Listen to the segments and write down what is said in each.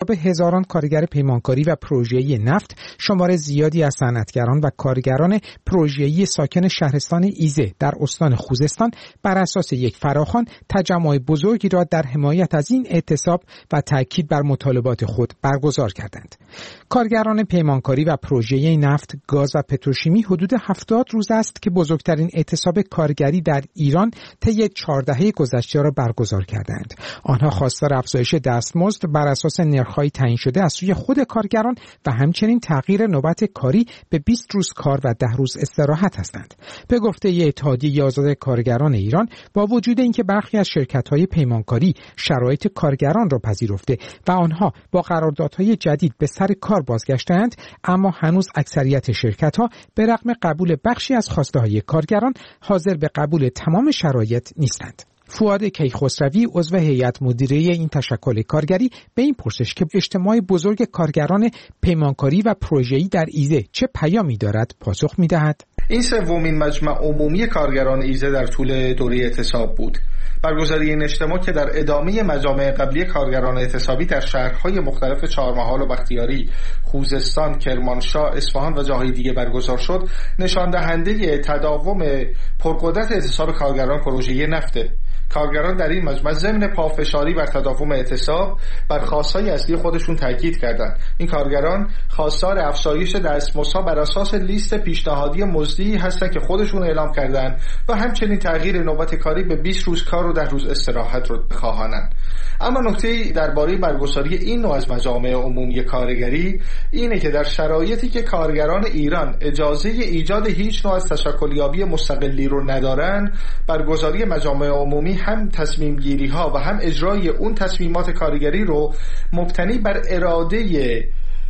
اعتصاب هزاران کارگر پیمانکاری و پروژه‌ای نفت، شمار زیادی از صنعتگران و کارگران پروژه‌ای ساکن شهرستان ایزه در استان خوزستان بر اساس یک فراخوان تجمع بزرگی را در حمایت از این اعتصاب و تاکید بر مطالبات خود برگزار کردند. کارگران پیمانکاری و پروژه‌ای نفت، گاز و پتروشیمی حدود 70 روز است که بزرگترین اعتصاب کارگری در ایران طی 4 دهه گذشته را برگزار کردند. آنها خواستار افزایش دستمزد بر اساس نرخ‌های تعیین شده از سوی خود کارگران و همچنین تغییر نوبت کاری به 20 روز کار و 10 روز استراحت هستند. به گفته اتحادیه آزاد کارگران ایران، با وجود اینکه برخی از شرکت‌های پیمانکاری شرایط کارگران را پذیرفته و آنها با قراردادهای جدید به سر کار بازگشتند، اما هنوز اکثریت شرکت‌ها به رغم قبول بخشی از خواسته‌های کارگران حاضر به قبول تمام شرایط نیستند. فؤاد کیخسروی عضو هیئت مدیره این تشکل کارگری به این پرسش که اجتماع بزرگ کارگران پیمانکاری و پروژه‌ای در ایزه چه پیامی دارد پاسخ می‌دهد. این سومین مجمع عمومی کارگران ایزه در طول دوره اعتصاب بود. برگزاری این اجتماع که در ادامه مجامع قبلی کارگران اعتصابی در شهرهای مختلف چهارمحال و بختیاری، خوزستان، کرمانشاه، اصفهان و جاهای دیگه برگزار شد، نشان دهنده تداوم پرقدرت اعتصاب کارگران پروژه‌ای نفته. کارگران در این مجمع ضمن پافشاری بر تداوم اعتصاب بر خواستهای اصلی خودشون تاکید کردند. این کارگران خواستار افزایش دستمزدها بر اساس لیست پیشنهادی مزدی هستند که خودشون اعلام کردند و همچنین تغییر نوبت کاری به 20 روز کار و 10 روز استراحت رو خواهانند. اما نکته درباره برگزاری این نوع از مجامع عمومی کارگری اینه که در شرایطی که کارگران ایران اجازه ایجاد هیچ نوع از تشکلیابی مستقلی رو ندارن، برگزاری مجامع عمومی هم تصمیم گیری ها و هم اجرای اون تصمیمات کارگری رو مبتنی بر اراده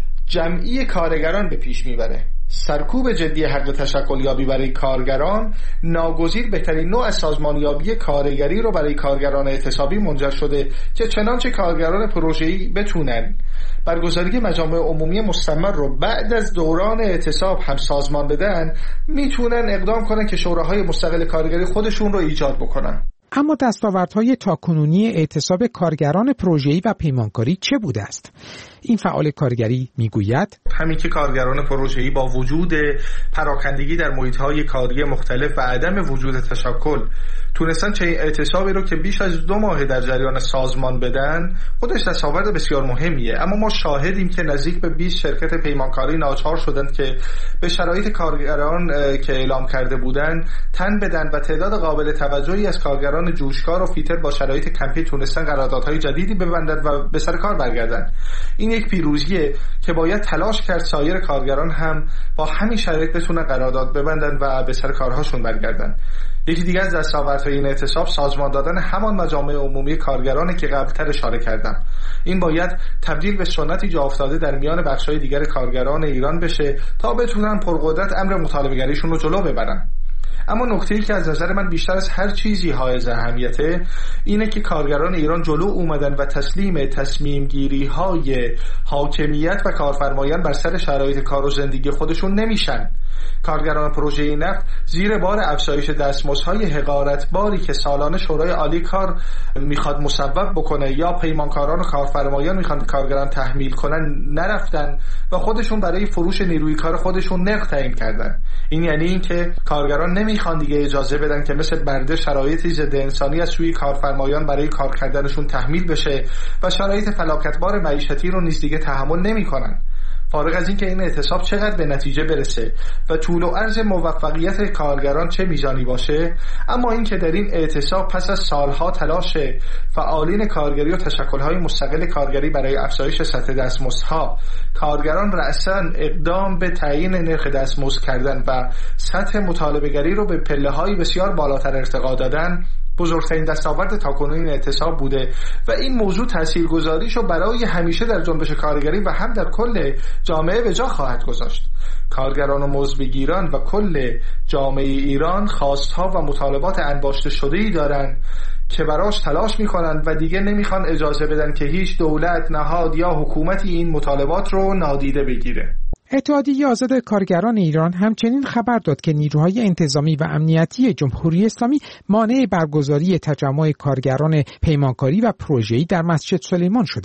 جمعی کارگران به پیش میبره. سرکوب جدی حق تشکلیابی برای کارگران ناگزیر بهترین نوع از سازمانیابی کارگری رو برای کارگران اعتصابی منجر شده که چنانچه کارگران پروژه‌ای بتونن برگزاری مجامع عمومی مستمر رو بعد از دوران اعتصاب هم سازمان بدن، میتونن اقدام کنن که شوراهای مستقل کارگری خودشون رو ایجاد بکنن. اما دستاوردهای تاکنونی اعتصاب کارگران پروژه‌ای و پیمانکاری چه بوده است؟ این فعال کارگری میگوید همین که کارگران پروژه‌ای با وجود پراکندگی در محیط‌های کاری مختلف و عدم وجود تشکل تونستن چه اعتصابی رو که بیش از 2 ماه در جریان سازمان بدن، خودش دستاورد بسیار مهمیه. اما ما شاهدیم که نزدیک به 20 شرکت پیمانکاری ناچار شدند که به شرایط کارگران که اعلام کرده بودند تن بدن و تعداد قابل توجهی از کارگران جوشکار و فیتر با شرایط کمپی تونستن قراردادهای جدیدی ببندند و به سر کار برگردند. این یک پیروزیه که باید تلاش کرد سایر کارگران هم با همین شرایط بتونن قرارداد ببندن و به سر کارهاشون برگردن. یکی دیگه از دستاوردهای این اعتصاب سازمان دادن همان مجامع عمومی کارگرانه که قبلتر اشاره کردم. این باید تبدیل به سنتی جا افتاده در میان بخش‌های دیگر کارگران ایران بشه تا بتونن پرقدرت امر مطالبه‌گریشون رو جلو ببرن. اما نکته‌ای که از نظر من بیشتر از هر چیزی حائز اهمیته اینه که کارگران ایران جلو اومدن و تسلیم تصمیم گیری های حاکمیت و کارفرمایان بر سر شرایط کار و زندگی خودشون نمیشن. کارگران پروژه نفت زیر بار افزایش دستمزدهای حقارتباری که سالانه شورای عالی کار میخواد مصوب بکنه یا پیمانکاران و کارفرمایان میخوان کارگران تحمیل کنن نرفتن و خودشون برای فروش نیروی کار خودشون نرخ تعیین کردن. این یعنی این که کارگران نمیخوان دیگه اجازه بدن که مثل برده شرایطی ضد انسانی از سوی کارفرمایان برای کار کردنشون تحمیل بشه و شرایط فلاکتبار معیشتی رو نیز دیگه تحمل نمیکنن. فارغ از این که این اعتصاب چقدر به نتیجه برسه و طول و عرض موفقیت کارگران چه میزانی باشه، اما این که در این اعتصاب پس از سالها تلاش فعالین کارگری و تشکل‌های مستقل کارگری برای افزایش سطح دستمزدها، کارگران رأساً اقدام به تعیین نرخ دستمزد کردن و سطح مطالبه‌گری رو به پله‌های بسیار بالاتر ارتقا دادن، بزرگترین دستاورد تاکنون این اعتصاب بوده و این موضوع تاثیرگذاریشو برای همیشه در جنبش کارگری و هم در کل جامعه به جا خواهد گذاشت. کارگران و مزدگیران و کل جامعه ایران خواستها و مطالبات انباشته شده‌ای دارند که براش تلاش میکنن و دیگه نمیخوان اجازه بدن که هیچ دولت، نهاد یا حکومتی این مطالبات رو نادیده بگیره. اتحادیه آزاد کارگران ایران همچنین خبر داد که نیروهای انتظامی و امنیتی جمهوری اسلامی مانع برگزاری تجمع کارگران پیمانکاری و پروژه‌ای در مسجد سلیمان شدند.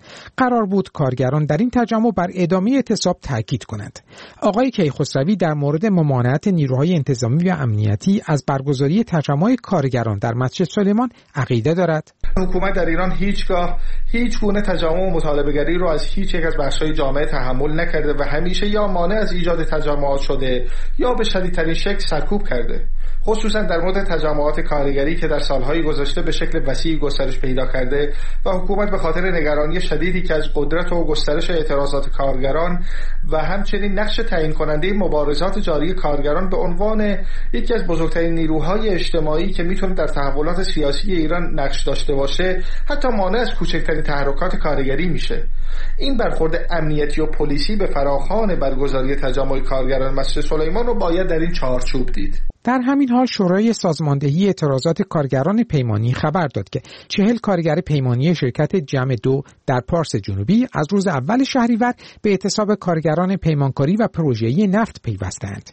قرار بود کارگران در این تجمع بر ادامه اعتصاب تاکید کنند. آقای کیخسروی در مورد ممانعت نیروهای انتظامی و امنیتی از برگزاری تجمع کارگران در مسجد سلیمان عقیده دارد. حکومت در ایران هیچ گونه تجمع و مطالبه‌گری رو از هیچ یک از بخش‌های جامعه تحمل نکرده و همیشه یا مانع از ایجاد تجمعات شده یا به شدیدترین شکل سرکوب کرده. خصوصا در مورد تجمعات کارگری که در سالهای گذشته به شکل وسیع گسترش پیدا کرده و حکومت به خاطر نگرانی شدیدی که از قدرت و گسترش اعتراضات کارگران و همچنین نقش تعیین کننده مبارزات جاری کارگران به عنوان یکی از بزرگترین نیروهای اجتماعی که میتونه در تحولات سیاسی ایران نقش داشته باشه، حتی مانع از کوچکترین تحرکات کارگری میشه. این برخورد امنیتی و پلیسی به فراخوان برگزاری تجمع کارگران مسجد سلیمان رو باید در این چارچوب دید. در همین حال شورای سازماندهی اعتراضات کارگران پیمانی خبر داد که 40 کارگر پیمانی شرکت جمع 2 در پارس جنوبی از روز اول شهریور به اعتصاب کارگران پیمانکاری و پروژه‌ای نفت پیوستند.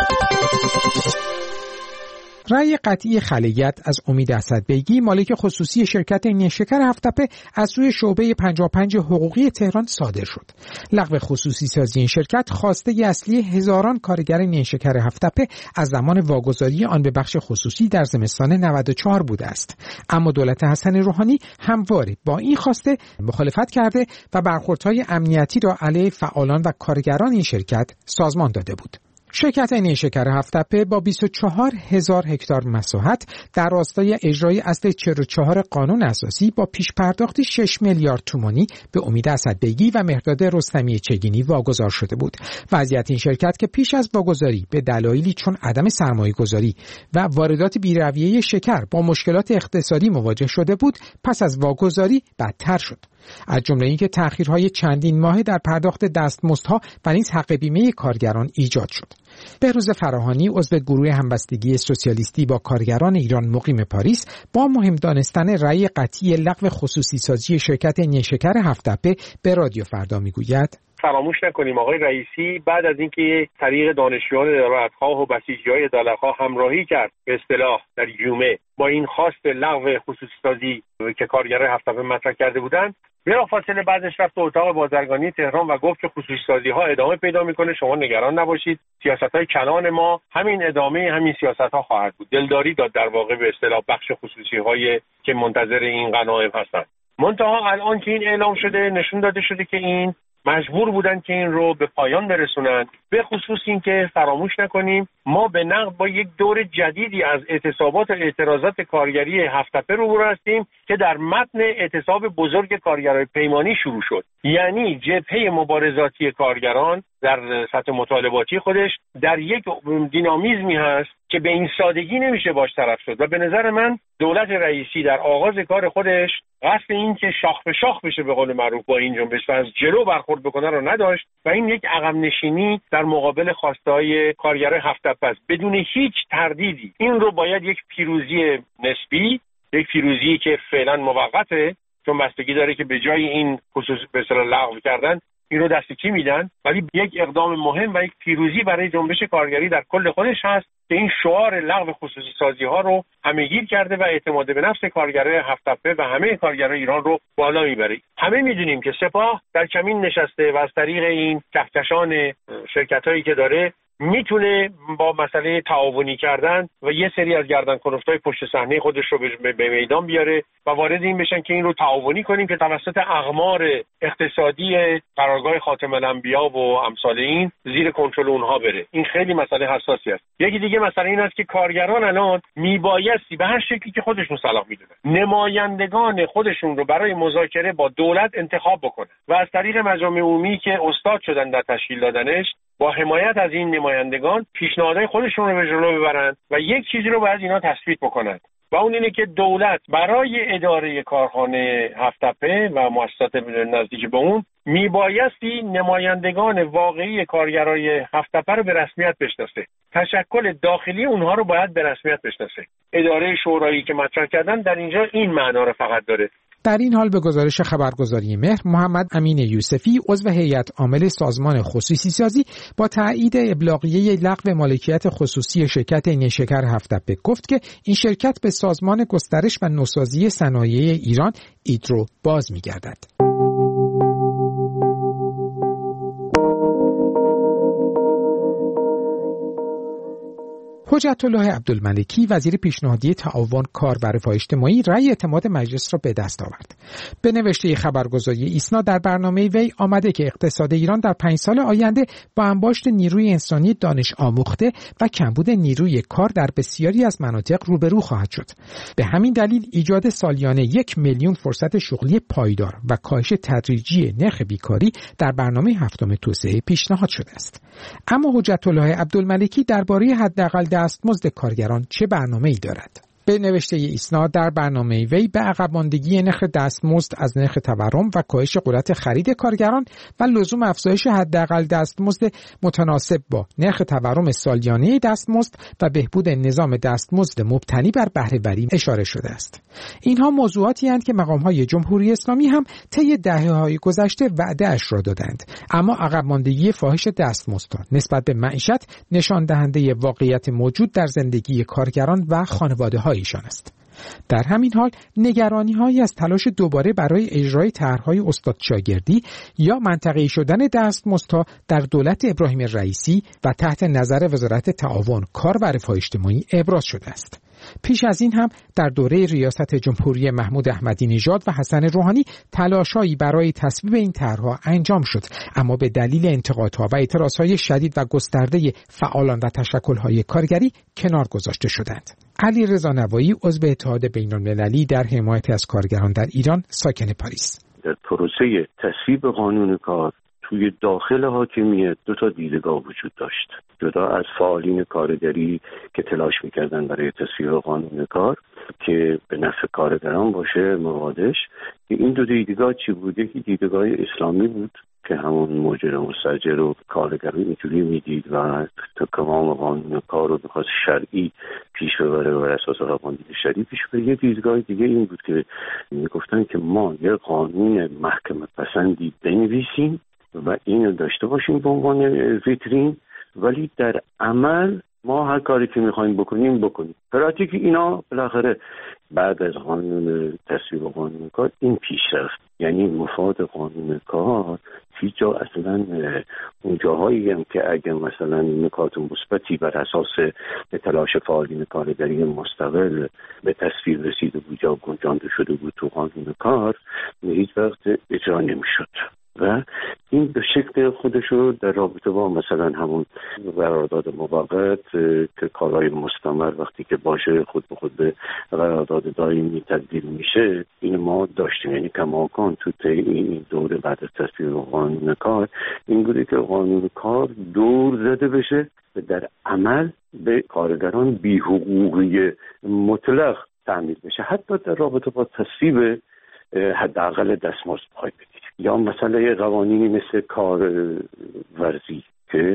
رأی قطعی خلیت از امید اسدبیگی مالک خصوصی شرکت نیشکر هفت‌تپه از سوی شعبه 55 حقوقی تهران صادر شد. لغو خصوصی سازی این شرکت خواسته اصلی هزاران کارگر نیشکر هفت‌تپه از زمان واگذاری آن به بخش خصوصی در زمستان 94 بوده است. اما دولت حسن روحانی همواره با این خواسته مخالفت کرده و برخوردهای امنیتی را علیه فعالان و کارگران این شرکت سازمان داده بود. شرکت نیشکر هفت‌تپه با 24,000 هکتار مساحت در راستای اجرای اصل 44 قانون اساسی با پیش پرداختی 6 میلیارد تومانی به امید اسدبیگی و مهرداد رستمی چگینی واگذار شده بود. وضعیت این شرکت که پیش از واگذاری به دلایلی چون عدم سرمایه‌گذاری و واردات بی‌رویه شکر با مشکلات اقتصادی مواجه شده بود، پس از واگذاری بدتر شد. از جمله اینکه تأخیرهای چندین ماهه در پرداخت دستمزدها و نیز حق بیمه کارگران ایجاد شد. بهروز فراهانی عضو گروه همبستگی سوسیالیستی با کارگران ایران مقیم پاریس با مهم دانستن رأی قطعی لغو خصوصی سازی شرکت نیشکر هفت‌تپه به رادیو فردا میگوید: فراموش نکنیم آقای رئیسی بعد از اینکه طریق دانشجویان عدالتخواه و بسیجی‌های عدالتخواه همراهی کرد به اصطلاح در جمعه با این خواست لغو خصوصی سازی که کارگرای هفت‌تپه مطرح کرده بودند، بلافاصله بعدش رفت به اتاق بازرگانی تهران و گفت که خصوصی سازی ها ادامه پیدا میکنه، شما نگران نباشید، سیاست‌های کلان ما همین ادامه همین سیاست‌ها خواهد بود. دلداری داد در واقع به اصطلاح بخش خصوصی‌های که منتظر این غنایم هستند. منتها الان که این اعلام شده نشون داده شده که این مجبور بودن که این رو به پایان برسونن. به خصوص این که فراموش نکنیم ما به نقد با یک دور جدیدی از اعتصابات و اعتراضات کارگری هفت‌تپه روبرو هستیم که در متن اعتصاب بزرگ کارگرای پیمانی شروع شد. یعنی جبهه مبارزاتی کارگران در سطح مطالباتی خودش در یک دینامیزمی هست که به این سادگی نمیشه باش طرف شد و به نظر من دولت رئیسی در آغاز کار خودش قصد این که شاخ به شاخ بشه به قول معروف با این جنبش و از جلو برخورد بکنه رو نداشت و این یک عقب نشینی در مقابل خواسته‌های کارگرای هفت‌تپه است. بدون هیچ تردیدی این رو باید یک پیروزی نسبی، یک پیروزی که فعلا موقته چون بستگی داره که به جای این خصوص به اصطلاح لغو کردن این رو دست کی میدن، ولی یک اقدام مهم و یک پیروزی برای جنبش کارگری در کل خودش هست که این شعار لغو خصوصی سازی ها رو همه‌گیر کرده و اعتماد به نفس کارگرای هفت‌تپه و همه کارگرای ایران رو بالا میبره. همه میدونیم که سپاه در کمین نشسته و از طریق این کهکشان شرکتایی که داره میتونه با مسئله تعاونی کردن و یه سری از گردنکلفتای پشت صحنه خودش رو به میدان بیاره و وارد این بشن که این رو تعاونی کنیم که توسط اقمار اقتصادی قرارگاه خاتم الانبیا و امثال این زیر کنترل اونها بره. این خیلی مسئله حساسی است. یکی دیگه مسئله این است که کارگران الان میبایستی به هر شکلی که خودشون صلاح میدونن نمایندگان خودشون رو برای مذاکره با دولت انتخاب بکنن و از طریق مجامع عمومی که استاد شدن در تشکیل دادنش با حمایت از این نمایندگان پیشنهادهای خودشون رو به جلو ببرن و یک چیزی رو باید اینا تثبیت بکنن و اون اینه که دولت برای اداره کارخانه هفت‌تپه و مؤسسات نزدیک به اون میبایستی نمایندگان واقعی کارگرای هفت‌تپه رو به رسمیت بشناسه. تشکل داخلی اونها رو باید به رسمیت بشناسه. اداره شورایی که مطرح کردن در اینجا این معنا رو فقط داره. در این حال به گزارش خبرگزاری مهر، محمد امین یوسفی عضو هیئت عامل سازمان خصوصی سازی با تایید ابلاغیه لغو مالکیت خصوصی شرکت نیشکر هفت‌تپه گفت که این شرکت به سازمان گسترش و نوسازی صنایع ایران ایدرو باز می‌گردد. حجت الله عبدالملکی وزیر پیشنهادی تعاون، کار و رفاه اجتماعی رأی اعتماد مجلس را به دست آورد. به نوشته خبرگزاری ایسنا در برنامه وی آمده که اقتصاد ایران در 5 سال آینده با انباشت نیروی انسانی دانش آموخته و کمبود نیروی کار در بسیاری از مناطق روبرو خواهد شد. به همین دلیل ایجاد سالیانه 1 میلیون فرصت شغلی پایدار و کاهش تدریجی نرخ بیکاری در برنامه 7 توسعه پیشنهاد شده است. اما حجت الله عبدالملکی درباره حداقل دستمزد کارگران چه برنامه‌ای دارد؟ به نوشته ایسنا در برنامه وی به عقب ماندگی نرخ دستمزد از نرخ تورم و کاهش قدرت خرید کارگران و لزوم افزایش حداقل دستمزد متناسب با نرخ تورم سالیانه دستمزد و بهبود نظام دستمزد مبتنی بر بهره‌وری اشاره شده است. اینها موضوعاتی هستند که مقام‌های جمهوری اسلامی هم طی دهه‌های گذشته وعده‌اش را دادند، اما عقب ماندگی فاحش دستمزدها نسبت به معیشت نشان دهنده واقعیت موجود در زندگی کارگران و خانواده‌ها ایشان است. در همین حال نگرانی‌هایی از تلاش دوباره برای اجرای طرح‌های استاد شاگردی یا منطقه‌ای شدن دستمزدها در دولت ابراهیم رئیسی و تحت نظر وزارت تعاون، کار و رفاه اجتماعی ابراز شده است. پیش از این هم در دوره ریاست جمهوری محمود احمدی نژاد و حسن روحانی تلاش‌هایی برای تصویب این طرح‌ها انجام شد، اما به دلیل انتقادها و اعتراضهای شدید و گسترده فعالان و تشکل‌های کارگری کنار گذاشته شدند. علیرضا نوایی عضو اتحاد بین‌المللی در حمایت از کارگران در ایران، ساکن پاریس: در پروسه تصویب قانون کار توی داخل حاکمیت 2 دیدگاه وجود داشت. جدا از فعالین کارگری که تلاش می‌کردن برای تصویب قانون کار که به نفع کارگران باشه موادش، که این 2 دیدگاه چی بوده؟ که دیدگاه اسلامی بود که همون مجرم و مستاجر و کارگران اینجوری میدید و تمام قانون کار رو بخواست شرعی پیش ببره و بر اساس قانون شرعی پیش ببره. یه دیدگاه دیگه این بود که میگفتن که ما یه قانون محکمه پسندی بنویسیم و اینو داشته باشیم به عنوان ویترین، ولی در عمل ما هر کاری که میخوایم بکنیم. پراتیک اینا بالاخره بعد از قانون تصویب قانون کار این پیش رفت، یعنی مفاد قانون کار هیچ جا اصلا اون جاهایی هم که اگه مثلا نکات مثبتی بر اساس تلاش فعالین کارگری مستقل به تصویب رسیده بود یا گنجانده شده بود تو قانون کار، هیچ وقت اجرا نمیشد و این به شکل خودشو در رابطه با مثلا همون قرارداد موقت که کارهای مستمر وقتی که باشه خود به خود به قرارداد دائمی تبدیل میشه، این ما داشتیم. یعنی کماکان تو این دوره بعد از تصویب قانون کار این بوده که قانون کار دور زده بشه و در عمل به کارگران بی‌حقوقی مطلق تعمیل بشه، حتی در رابطه با تصویب حداقل دستمزد پای بگیریم. یا مسئله قوانینی مثل کار ورزی که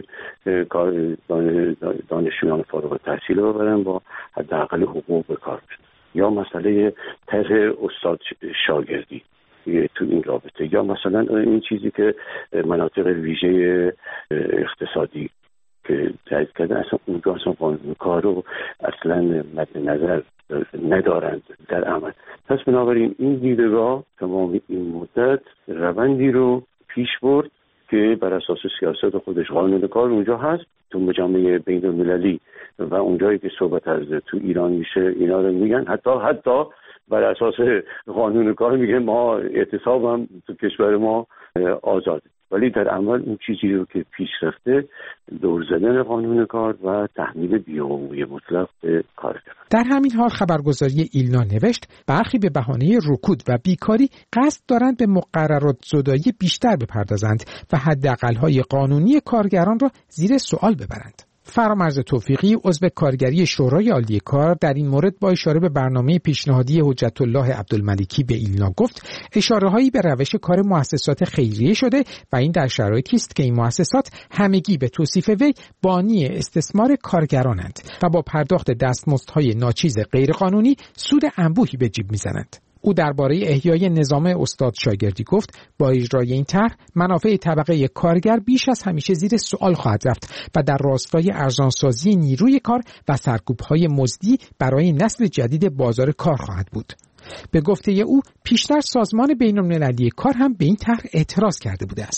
دانشجویان فارغ التحصیل رو ببرن با حداقل حقوق به کار بدن، یا مسئله طرح استاد شاگردی تو این رابطه، یا مثلا این چیزی که مناطق ویژه اقتصادی که تایید کرده اصلا اونجا اصلا قانون کار رو اصلا مد نظر ندارند در عمل. پس بنابراین این دیدگاه تمام این مدت روندی رو پیش برد که بر اساس سیاست خودش قانون کار اونجا هست تو مجامع بین المللی و اونجایی که صحبت از تو ایران میشه اینا رو میگن، حتی بر اساس قانون کار میگه ما اعتصاب هم تو کشور ما آزاده، ولی در عمل این چیزی رو که پیش رفته دور زدن قانون کار و تحمیل بی‌حقوقی مطلق به کارگران. در همین حال خبرگزاری ایلنا نوشت برخی به بهانه رکود و بیکاری قصد دارند به مقررات زدایی بیشتر بپردازند و حداقل‌های قانونی کارگران را زیر سوال ببرند. فرامرز توفیقی عضو کارگری شورای عالی کار در این مورد با اشاره به برنامه پیشنهادی حجت الله عبدالملکی به ایلنا گفت اشاره‌هایی به روش کار مؤسسات خیریه شده و این در شرایطی است که این مؤسسات همگی به توصیف وی بانی استثمار کارگرانند و با پرداخت دستمزدهای ناچیز غیرقانونی سود انبوهی به جیب می‌زنند. او درباره احیای نظام استاد شاگردی گفت با اجرای این طرح منافع طبقه کارگر بیش از همیشه زیر سوال خواهد رفت و در راستای ارزانسازی نیروی کار و سرکوب‌های مزدی برای نسل جدید بازار کار خواهد بود. به گفته او پیشتر سازمان بین‌المللی کار هم به این طرح اعتراض کرده بوده است.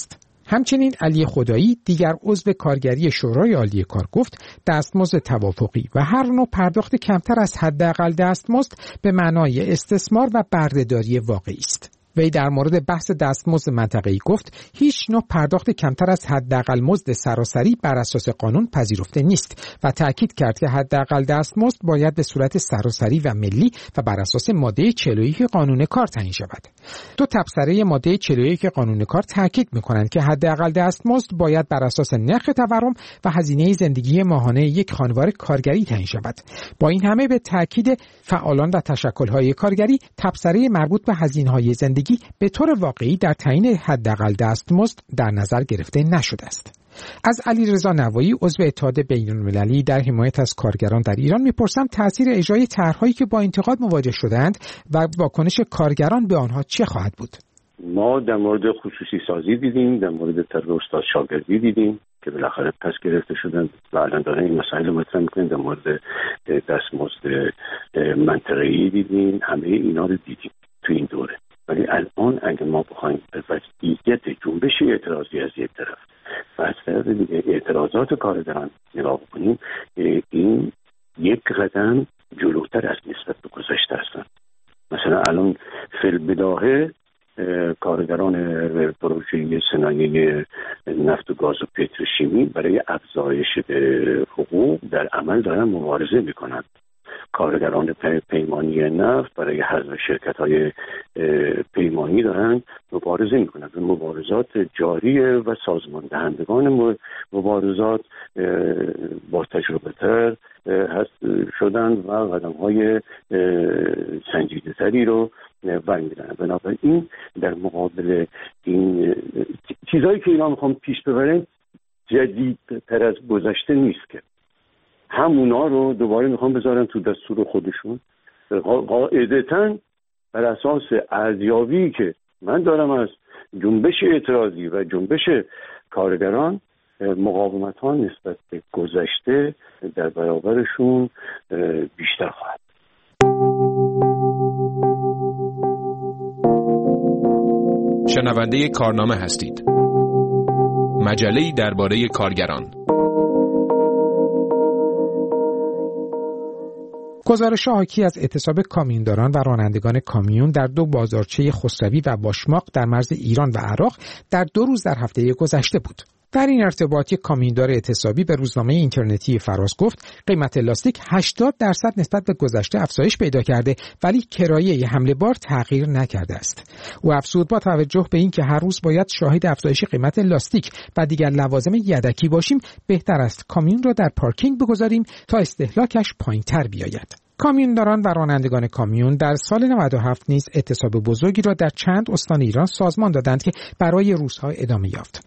همچنین علی خدایی دیگر عضو کارگری شورای عالی کار گفت دستمزد توافقی و هر نوع پرداخت کمتر از حداقل دستمزد به معنای استثمار و بردهداری واقعی است. وی در مورد بحث دستمزد منطقه‌ای گفت هیچ نوع پرداخت کمتر از حداقل مزد سراسری بر اساس قانون پذیرفته نیست و تاکید کرد که حداقل دستمزد باید به صورت سراسری و ملی و بر اساس ماده 41 قانون کار تعیین شود. دو تبصره ماده 41 قانون کار تاکید می‌کنند که حداقل دستمزد باید بر اساس نرخ تورم و هزینه زندگی ماهانه یک خانوار کارگری تعیین شود. با این همه به تاکید فعالان و تشکل‌های کارگری تبصره مربوط به هزینه‌های زندگی به طور واقعی در تعیین حداقل دستمزد در نظر گرفته نشده است. از علیرضا نوایی عضو اتحاد بین‌المللی در حمایت از کارگران در ایران میپرسم تأثیر اجرای طرح‌هایی که با انتقاد مواجه شدند و واکنش کارگران به آنها چه خواهد بود؟ ما در مورد خصوصی سازی دیدیم، در مورد طرح استاد شاگردی دیدیم که بالاخره پس گرفته شدن و الان دارن این مسائل مطرح میکنن. در مورد دستمزد منطقه‌ای دیدیم، همه اینا رو دیدیم تو این دوره. ولی الان اگه ما بخوایم به وضعیت جنبش اعتراضی از یک طرف و از طرف دیگه اعتراضات کارگران نگاه کنیم، این یک قدم جلوتر از نسبت به گذشته هستن. مثلا الان فی‌البداهه کارگران پروژه صنایع نفت و گاز و پتروشیمی برای افزایش حقوق در عمل دارن مبارزه میکنند. کارگران پیمانی نفت برای حذف شرکت‌های پیمانی دارن مبارزه میکنند. مبارزات جاریه و سازمان دهندگان مبارزات با تجربه تر شدن و قدم‌های سنجیده‌تری رو برمی‌دارن. بنابراین در مقابل این چیزایی که اینا میخوام پیش ببرن جدیدتر از گذشته نیست که همونا رو دوباره میخوام بذارن تو دستور خودشون، قاعدتاً بر اساس ارزیابی که من دارم از جنبش اعتراضی و جنبش کارگران. مقاومت ها نسبت به گذشته در برابرشون بیشتر خواهد. شنونده کارنامه هستید. مجله‌ای درباره کارگران. گزارش حاکی از اعتصاب کامیونداران و رانندگان کامیون در دو بازارچه خسروی و باشماق در مرز ایران و عراق در 2 روز در هفته گذشته بود. در این ارتباط یک کامیوندار اعتصابی به روزنامه اینترنتی فراس گفت قیمت لاستیک 80% نسبت به گذشته افزایش پیدا کرده ولی کرایه حمل بار تغییر نکرده است. او افزود با توجه به این که هر روز باید شاهد افزایش قیمت لاستیک و دیگر لوازم یدکی باشیم، بهتر است کامیون را در پارکینگ بگذاریم تا استهلاکش پایین‌تر بیاید. کامیونداران و رانندگان کامیون در سال 97 نیز اعتصاب بزرگی را در چند استان ایران سازمان دادند که برای روزها ادامه یافت.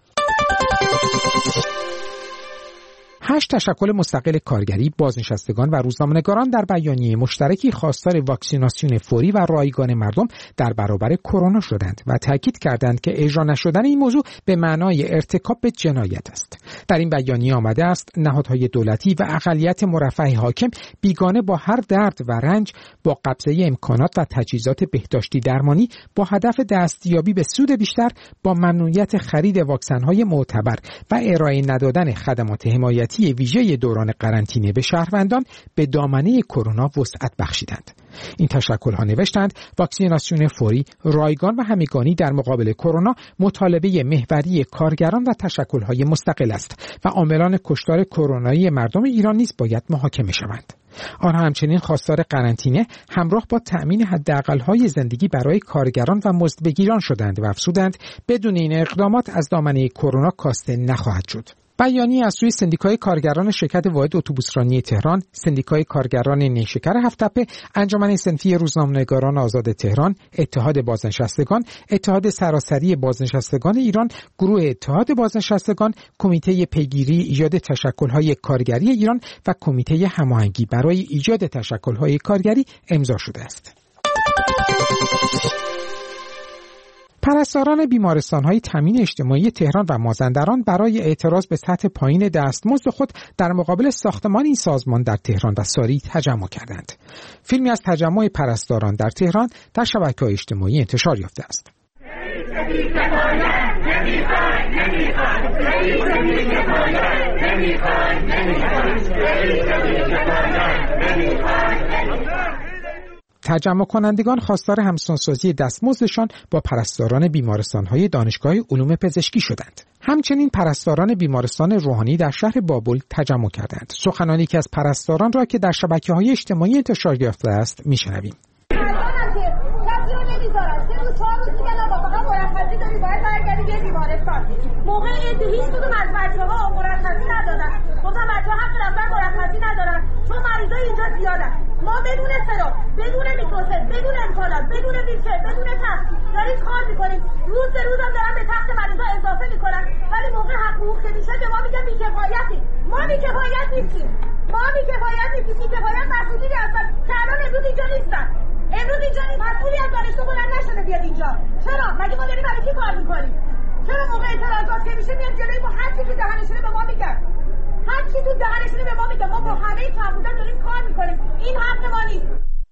8 تشکل مستقل کارگری، بازنشستگان و روزنامه‌نگاران در بیانیه مشترکی خواستار واکسیناسیون فوری و رایگان مردم در برابر کرونا شدند و تاکید کردند که اجرا نشدن این موضوع به معنای ارتکاب به جنایت است. در این بیانیه آمده است نهادهای دولتی و اقلیت مرفه حاکم بیگانه با هر درد و رنج با قبضه امکانات و تجهیزات بهداشتی درمانی با هدف دستیابی به سود بیشتر با ممنوعیت خرید واکسن‌های معتبر و ارائه ندادن خدمات حمایتی ویژه دوران قرنطینه به شهروندان به دامنه کرونا وسعت بخشیدند. این تشکل‌ها نوشتند واکسیناسیون فوری، رایگان و همگانی در مقابل کرونا مطالبه محوری کارگران و تشکل‌های مستقل است و عاملان کشتار کرونایی مردم ایران نیز باید محاکمه شوند. آنها همچنین خواستار قرنطینه همراه با تأمین حداقل‌های زندگی برای کارگران و مزدبگیران شدند و افزودند بدون این اقدامات از دامنه کرونا کاسته نخواهد شد. بیانیه از سوی سندیکای کارگران شرکت واحد اتوبوسرانی تهران، سندیکای کارگران نیشکر هفت‌تپه، انجمن صنفی روزنامه‌نگاران آزاد تهران، اتحاد بازنشستگان، اتحاد سراسری بازنشستگان ایران، گروه اتحاد بازنشستگان، کمیته پیگیری ایجاد تشکل‌های کارگری ایران و کمیته هماهنگی برای ایجاد تشکل‌های کارگری امضا شده است. پرستاران بیمارستان‌های تامین اجتماعی تهران و مازندران برای اعتراض به سطح پایین دستمزد خود در مقابل ساختمان این سازمان در تهران و ساری تجمع کردند. فیلمی از تجمع پرستاران در تهران در شبکه‌های اجتماعی انتشار یافته است. تجمع کنندگان خواستار همسانسازی دستمزدشان با پرستاران بیمارستان‌های دانشگاه علوم پزشکی شدند. همچنین پرستاران بیمارستان روحانی در شهر بابل تجمع کردند. سخنانی که از پرستاران را که در شبکه‌های اجتماعی انتشار یافته است می‌شنویم. موقع ایدی هیچ کدوم از بچه‌ها مرخصی ندادن. گفتم بچه‌ها حق رفتن مرخصی ندارن چون مریضای اینجا زیادن. ما بدون صدا، بدون میکروفون، بدون امکانات، بدون ویلچر، بدون تخت داریم کار می‌کنیم. روز به روز هم دارن به تخت مریضا اضافه می‌کنن. ولی موقع حق حقوق که میشه به ما میگن بی‌کفایتی. ما بی‌کفایت نیستیم. بی‌کفایت مسئولی هستن که الان امروز اینجا نیستن. امروز اینجا مسئولی از دانشگاه بلند نشده بیاد اینجا. چرا؟ مگه ما داریم برای کی کار می‌کنیم؟ چرا موقع اعتراضات که میشه میاد جلوی ما هر چی تو دهنشونه به ما میگن. هر چی تو دهنشونه به ما میگن. ما با همه کمبودن داریم کار میکنیم. این حق ما نیست.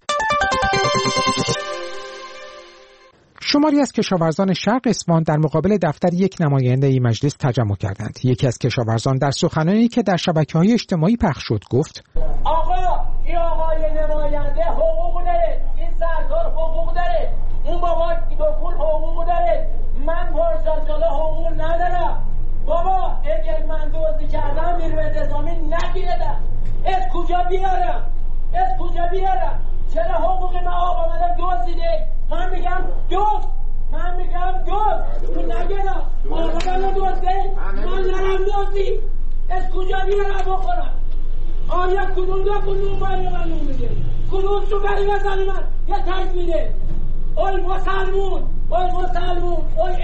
شماری از کشاورزان شرق اصفهان در مقابل دفتر یک نماینده مجلس تجمع کردند. یکی از کشاورزان در سخنانی که در شبکه‌های اجتماعی پخش شد گفت: آقا این آقای نماینده حقوق داره، این سرکار حقوق داره، اون بابا دکون حقوق داره، من پارسال حقوق ندارم. بابا اگر من دزدی کردم نیروی انتظامی نگیردم. از کجا بیارم؟ چرا حقوق من آقا آمدن دزدیده؟ من میگم دزد. تو نگیرم. آقا من دزده؟ من نرم دزدی. از کجا بیارم بخورم؟ آیا کدوم برای من میده؟ کدوم تو برای من یه تک میده؟ اوی مسلمون، اوی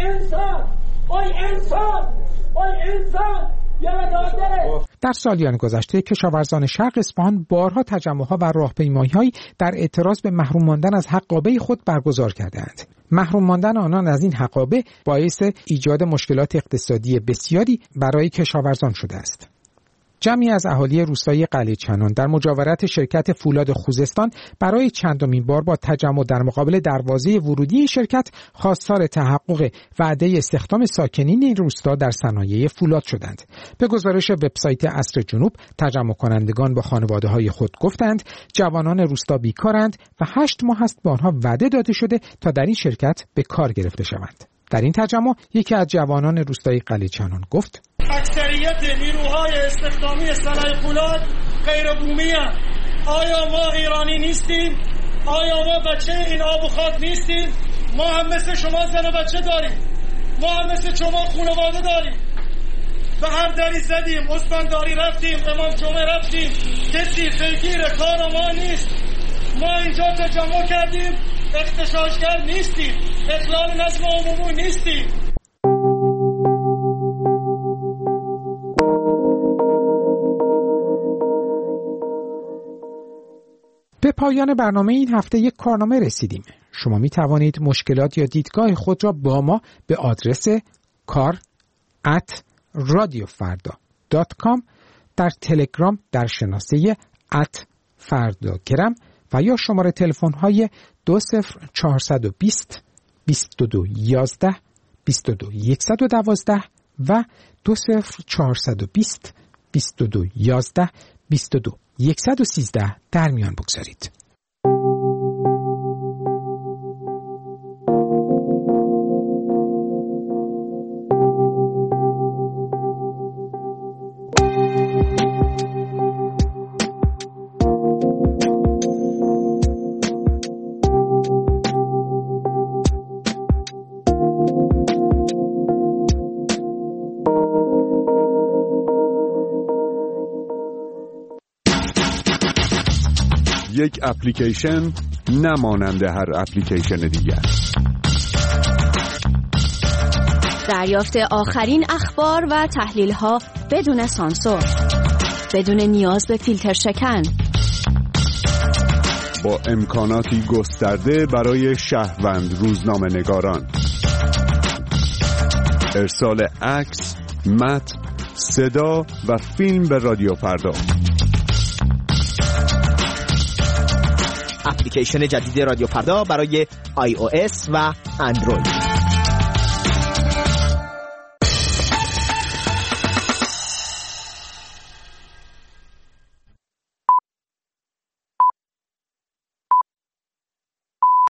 انسان در سالیان گذشته کشاورزان شرق اصفهان بارها تجمع‌ها و راهپیمایی‌هایی در اعتراض به محروم ماندن از حقابه خود برگزار کردند. محروم ماندن آنان از این حقابه باعث ایجاد مشکلات اقتصادی بسیاری برای کشاورزان شده است. جمعی از اهالی روستای قلعه چنان در مجاورت شرکت فولاد خوزستان برای چندمین بار با تجمع در مقابل دروازه ورودی این شرکت خواستار تحقق وعده استخدام ساکنین این روستا در صنایع فولاد شدند. به گزارش وبسایت عصر جنوب، تجمع کنندگان با خانواده‌های خود گفتند جوانان روستا بیکارند و 8 ماه است به آنها وعده داده شده تا در این شرکت به کار گرفته شوند. در این تجمع یکی از جوانان روستای قلعه چنان گفت: اکثریت نیروهای استخدامی صنایع فولاد غیر بومی هستند. آیا ما ایرانی نیستیم؟ آیا ما بچه این آب و خاک نیستیم؟ ما هم مثل شما زن و بچه داریم. ما هم مثل شما خانواده داریم. و هر دری زدیم، استانداری رفتیم، امام جمعه رفتیم، کسی پیگیر کار ما نیست. ما اینجا تجمع کردیم، اغتشاشگر نیستیم، اخلال نظم عمومی نیستیم. به پایان برنامه این هفته یک کارنامه رسیدیم. شما می توانید مشکلات یا دیدگاه خود را با ما به آدرس kar@radiofarda.com در تلگرام در شناسه @fardagram و یا شماره تلفن های 20420 2211 22112 و 20420 2211 22113 در میان بگذارید. یک اپلیکیشن نمانند هر اپلیکیشن دیگر. دریافت آخرین اخبار و تحلیل‌ها بدون سانسور، بدون نیاز به فیلتر شکن، با امکاناتی گسترده برای شهروند روزنامه‌نگاران. ارسال عکس، متن، صدا و فیلم به رادیو فردا. اپلیکیشن جدید رادیو فردا برای iOS و اندروید.